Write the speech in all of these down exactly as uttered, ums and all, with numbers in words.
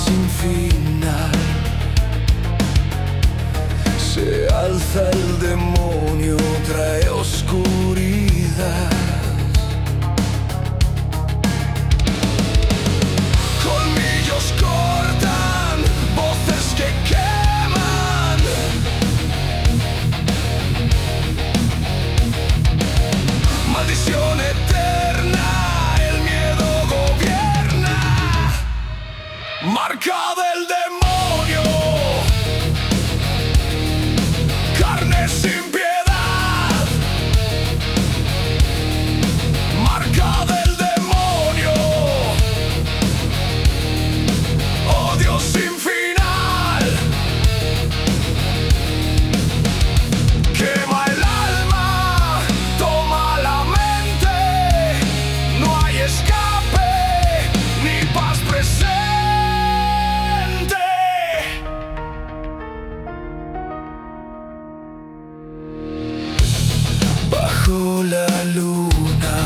sin final. Se alza el demonio, trae oscuridad. Colmillos cortan, voces que queman. Maldición eterna, el miedo gobierna. Marca del demonio, carne sin piedad. Marca del demonio, odio sin final. Quema el alma, toma la mente. No hay escape ni paz presente. Bajo la luna,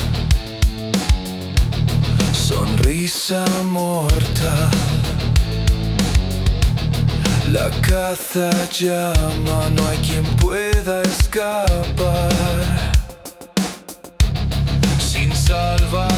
sonrisa mortal. La caza llama, no hay quien pueda escapar. Sin salvar